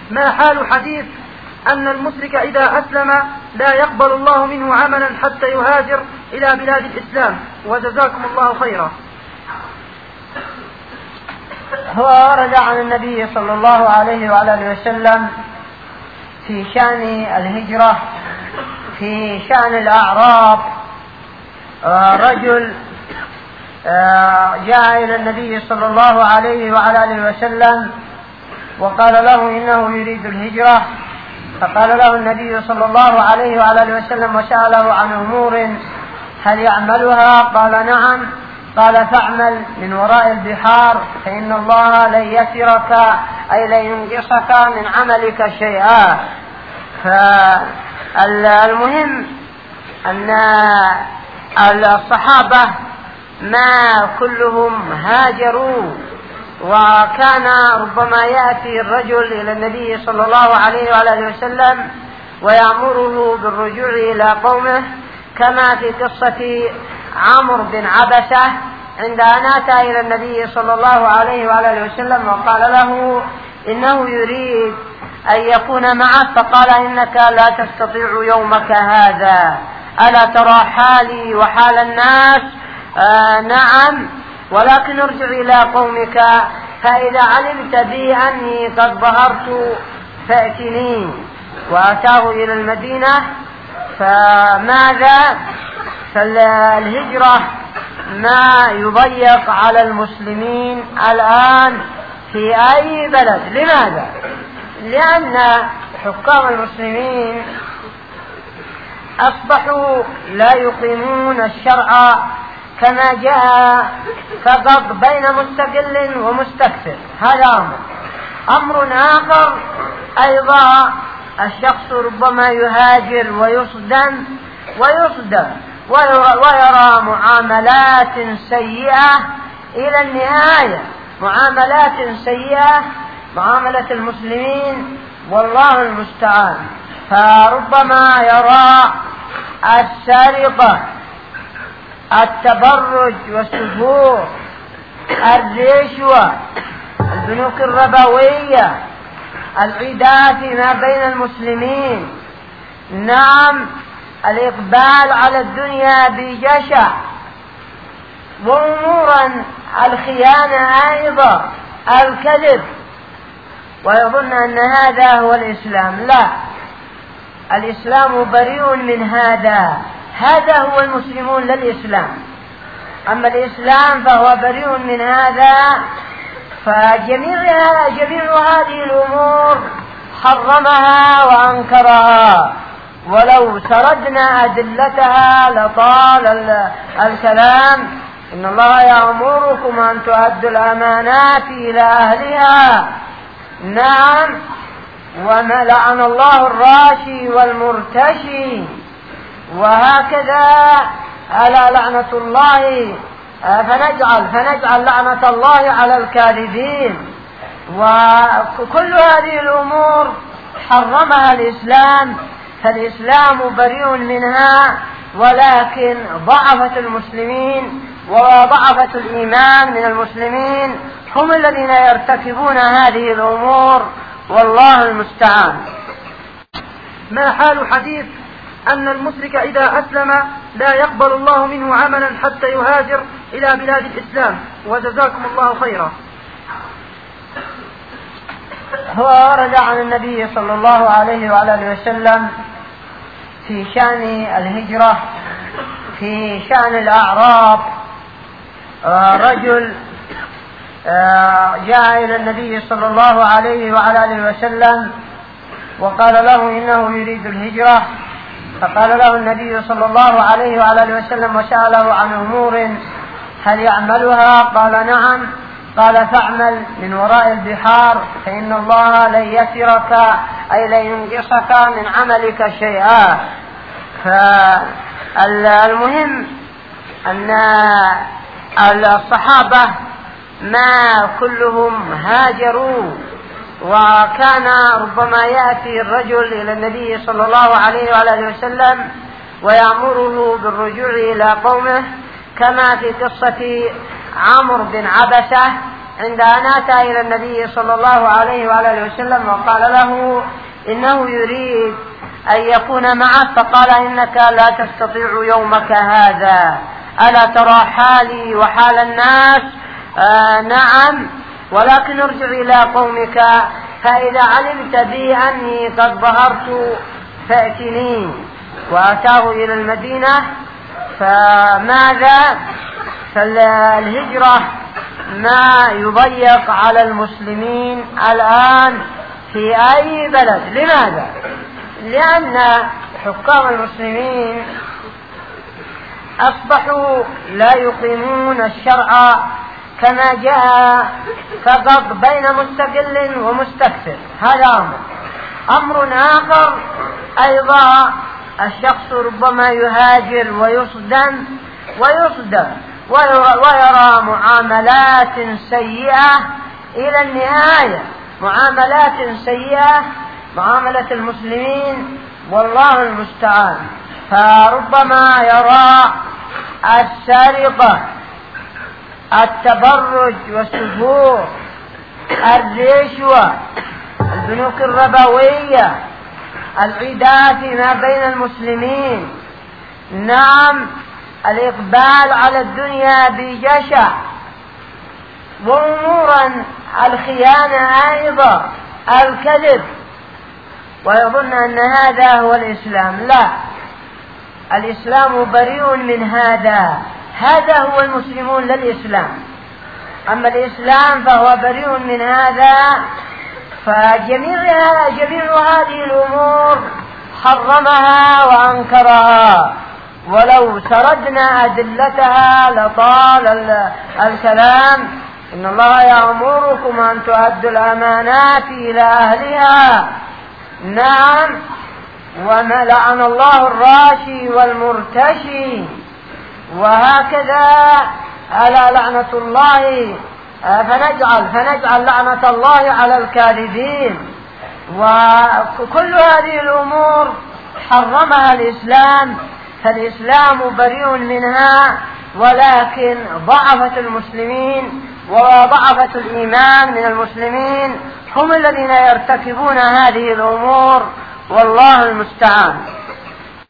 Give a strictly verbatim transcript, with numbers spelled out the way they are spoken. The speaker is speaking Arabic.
ما حال حديث أن المشرك إذا أسلم لا يقبل الله منه عملا حتى يهاجر إلى بلاد الإسلام؟ وجزاكم الله خيرا. هو ورد عن النبي صلى الله عليه وعلى آله وسلم في شأن الهجرة، في شأن الأعراب، رجل جاء إلى النبي صلى الله عليه وعلى آله وسلم وقال له إنه يريد الهجرة، فقال له النبي صلى الله عليه وعلى آله وسلم وسأله عن أمور هل يعملها؟ قال نعم. قال فاعمل من وراء البحار فإن الله لن يترك أي لن ينقصك من عملك شيئا. فالمهم أن الصحابة ما كلهم هاجروا، وكان ربما يأتي الرجل إلى النبي صلى الله عليه وآله وسلم ويأمره بالرجوع إلى قومه، كما في قصة عمرو بن عبسة عند أن أتى إلى النبي صلى الله عليه وآله وسلم وقال له إنه يريد أن يكون معه، فقال إنك لا تستطيع يومك هذا، ألا ترى حالي وحال الناس؟ آه نعم، ولكن ارجع إلى قومك فإذا علمت بي أني قد ظهرت فأتني. وأتاه إلى المدينة. فماذا؟ فالهجرة ما يضيق على المسلمين الآن في أي بلد. لماذا؟ لأن حكام المسلمين أصبحوا لا يقيمون الشرع كما جاء، فقط بين مستقل ومستكثر. هذا أمر. أمر آخر أيضا، الشخص ربما يهاجر ويصدم ويصدم ويرى معاملات سيئة إلى النهاية، معاملات سيئة، معاملة المسلمين والله المستعان. فربما يرى السرقة، التبرج والسفور، الرشوة، البنوك الربوية، العداء فيما بين المسلمين، نعم، الإقبال على الدنيا بجشع، وأمورا الخيانة أيضا، الكذب، ويظن أن هذا هو الإسلام. لا، الإسلام بريء من هذا. هذا هو المسلمون للإسلام، أما الإسلام فهو بريء من هذا. فجميع جميع هذه الأمور حرمها وأنكرها، ولو سردنا أدلتها لطال الكلام. إن الله يأمركم أن تؤدوا الأمانات إلى أهلها، نعم، وما لعن الله الراشي والمرتشي، وهكذا ألا لعنة الله فنجعل فنجعل لعنة الله على الكاذبين. وكل هذه الأمور حرمها الإسلام، فالإسلام بريء منها، ولكن ضعفت المسلمين وضعفت الإيمان من المسلمين هم الذين يرتكبون هذه الأمور، والله المستعان. ما حال حديث أن المشرك إذا أسلم لا يقبل الله منه عملا حتى يهاجر إلى بلاد الإسلام؟ وجزاكم الله خيرا. هو ورد عن النبي صلى الله عليه وعلى آله وسلم في شأن الهجرة، في شأن الأعراب، رجل جاء إلى النبي صلى الله عليه وعلى آله وسلم وقال له إنه يريد الهجرة، فقال له النبي صلى الله عليه وعلى آله وسلم وسأله عن أمور هل يعملها؟ قال نعم. قال فاعمل من وراء البحار فإن الله لن يترك أي لن ينقصك من عملك شيئا. فالمهم أن الصحابة ما كلهم هاجروا، وكان ربما يأتي الرجل إلى النبي صلى الله عليه وآله وسلم ويأمره بالرجوع إلى قومه، كما في قصة عمرو بن عبسة عند أن أتى إلى النبي صلى الله عليه وآله وسلم وقال له إنه يريد أن يكون معه، فقال إنك لا تستطيع يومك هذا، ألا ترى حالي وحال الناس؟ آه نعم، ولكن ارجع إلى قومك فإذا علمت بي أني قد ظهرت فأتني. وأتاه إلى المدينة. فماذا؟ فالهجرة ما يضيق على المسلمين الآن في أي بلد. لماذا؟ لأن حكام المسلمين أصبحوا لا يقيمون الشرع كما جاء، فقط بين مستقل ومستكثر. هذا أمر. أمر آخر أيضا، الشخص ربما يهاجر ويصدم ويصدم ويرى معاملات سيئة إلى النهاية، معاملات سيئة، معاملة المسلمين، والله المستعان. فربما يرى السرقة، التبرج والسفور، الرشوة، البنوك الربوية، العداء فيما بين المسلمين، نعم، الإقبال على الدنيا بجشع، وأمورا الخيانة أيضا، الكذب، ويظن أن هذا هو الإسلام. لا، الإسلام بريء من هذا. هذا هو المسلمون للإسلام، أما الإسلام فهو بريء من هذا. فجميع جميع هذه الأمور حرمها وأنكرها، ولو سردنا أدلتها لطال الكلام. إن الله يأمركم أن تؤدوا الأمانات إلى أهلها، نعم، وما لعن الله الراشي والمرتشي، وهكذا ألا لعنة الله، فنجعل فنجعل لعنة الله على الكاذبين. وكل هذه الأمور حرمها الإسلام، فالإسلام بريء منها، ولكن ضعفة المسلمين وضعفة الإيمان من المسلمين هم الذين يرتكبون هذه الأمور، والله المستعان.